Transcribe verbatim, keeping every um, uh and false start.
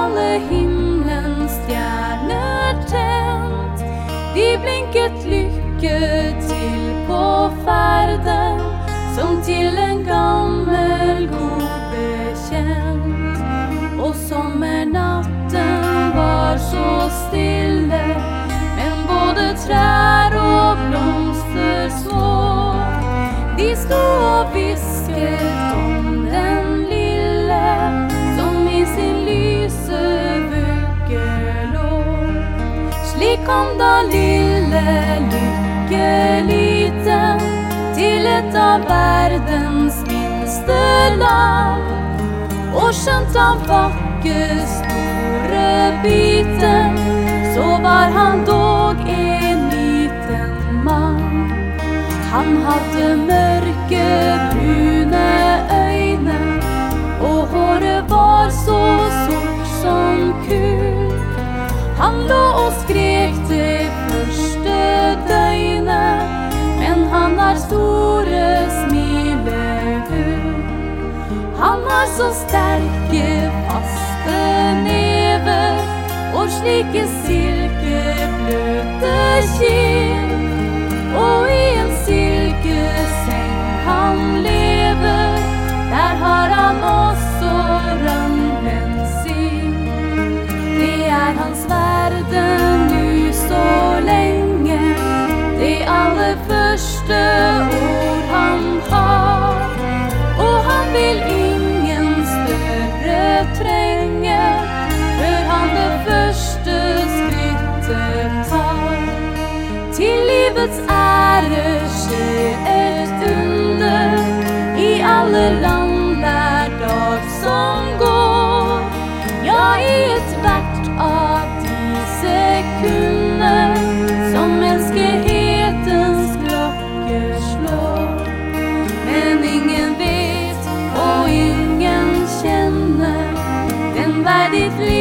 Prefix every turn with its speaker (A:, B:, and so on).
A: alle himmelens stjerner tent. De blinket lykke til på ferden, som til en gammel god bekjent. Og sommernatten var så stille, men både trær og blomster små, de sto og visket om den lille, som i sin lyse vugge lå. Slik kom da lille lykkeliten til et av verdens minste land. Og skjønt han var ikke store biten, så var han dog en liten mann. Han hadde mørke, brune øyne, og håret var så sort som kull. Han lå og skrek det første døgnet, men han har store smilehull. Han har så sterke, faste never, og slike silkebløte kinn. Og i en silkeseng han lever, der har han også rønnen sin. Det er hans verden nu så lenge, det aller første ord han har. Og han vil ingen større trenge, før han det første skrittet tar. Til livets ære skjer et under, i alle land hver dag som går. Ja, i et hvert av de sekunder, som menneskehetens klokker slår. Men ingen vet, og ingen kjenner den vei ditt liv